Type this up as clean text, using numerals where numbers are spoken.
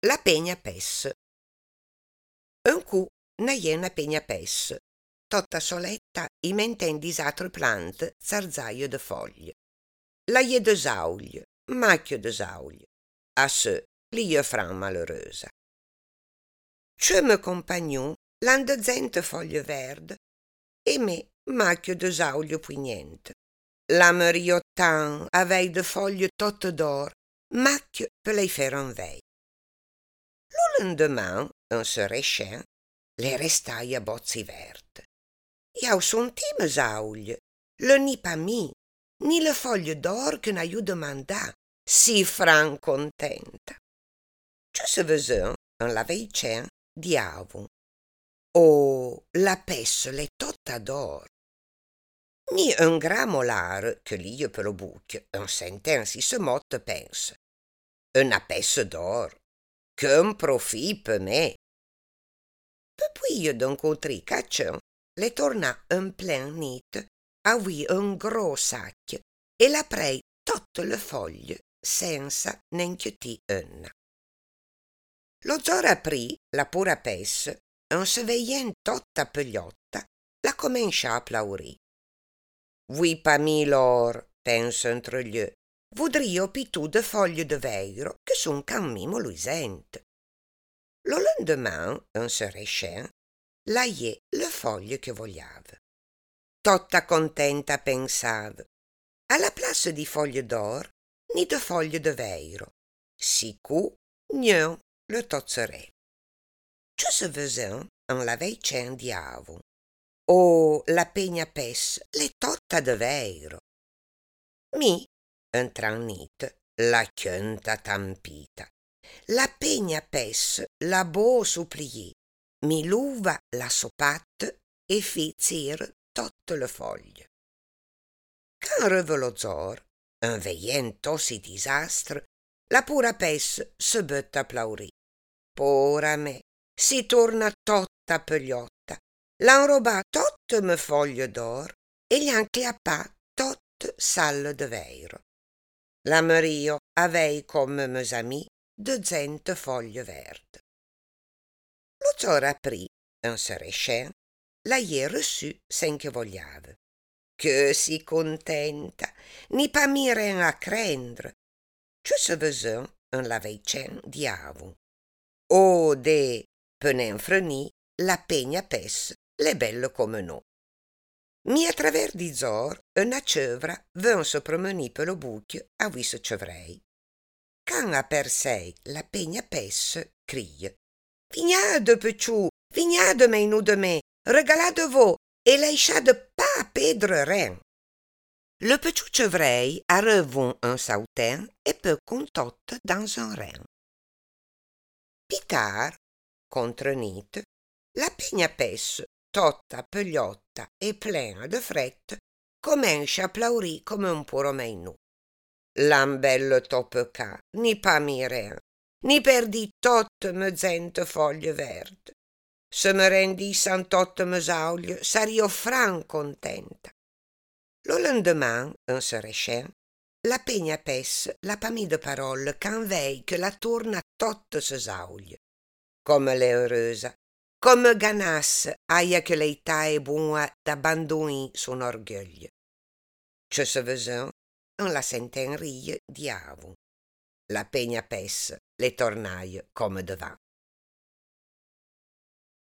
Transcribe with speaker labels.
Speaker 1: La pegna pes. Un cu n'aie una pegna pes, totta soletta in mente in disatre plant zarzaio de foglie. L'aie de sauglie, macchio de sauglie. A se l'ie fran malheureuse. Ce me compagnon l'an de zente foglie verde e me macchio de sauglie pugnente. La merio tan avei de foglie totte d'or, macchio pe lei feran vei. Lo lendeman, un serescen, le restai a bozzi verde. Iau son time sauglie, le ni pa mi, ni le foglie d'or che n'aiu demandà, si fran contenta. Ce se vezën, un laveicen, diavon. Oh, la pesse l'è totta d'or. Ni un gramolar che lie pe lo buc, un senten si se motte pensa. Una pesse d'or, che un profit pe me. Pepui io d'un contri caccion, le torna un plen nit, avui un gros sac, e la prei totte le foglie, senza nenchiuti una. Lo zor aprì la pura pesse, un se veien totta pegliotta, la comencia a plaurì. Vui pa mi l'or, pensa entre gli, vodrio pitù de foglie de veiro, che son can mimo luisent. Lo lendeman, un serescen, l'aie le foglie che vogliava. Totta contenta pensava, alla place di foglie d'or, ni de foglie de veiro. Sicù, gneu, le tozzerè. Ce se vezën, un laveicen diavon. Oh, la pegna pes, l'è totta de veiro. Mi, un trannit, la chiönta tampita. La pegna pes la bo suppliì, mi luva la sopat e fi zir totte le foglie. Can reve lo zor, un veient tossi disastre, la pura pes se butta a plaurì. Pora me, si torna totta pegliotta, l'han robà totte me foglie d'or e gli han chiappà totte salle de veiro. La Mario avei come mes amis de zente foglie verde. Lo zor aprì un serescen, l'aie reçu sen che vogliava. Che si contenta, ni pa miren a crendre. Ce se vezën un laveicen diavon. Oh, de, pe n'en freni, la pegna pes l'è bello come no. Mi a traver di zor, una cevra ven se promenì pe lo buc a vi se cevrei. Can a per sei la pegna pes crie. Vignade, peciù, vignade mei nu de me, regalade vo e leisciade pa pedre ren. Le peciù cevrei a revon un sauten e peu contotte dans un ren. Pitar, contre nit, la pegna pes, totta pegliotta e plena de fret, comencia a plaurì come un puro meinù. L'an bello toppecà, ni pa miren, ni perdi totte me zente foglie verde. Se me rendissan totte me sauglie, sario fran contenta. Lo lendeman, un serescen, la pegna pes la pa mi de parole can vei che la torna totte se sauglie. Come l'è heureuse, come ganasse aia che lei tae buona d'abbandonì son orgueil. Ce se vezën, un la senten rie diavon. La pegna pes le tornaie come devan.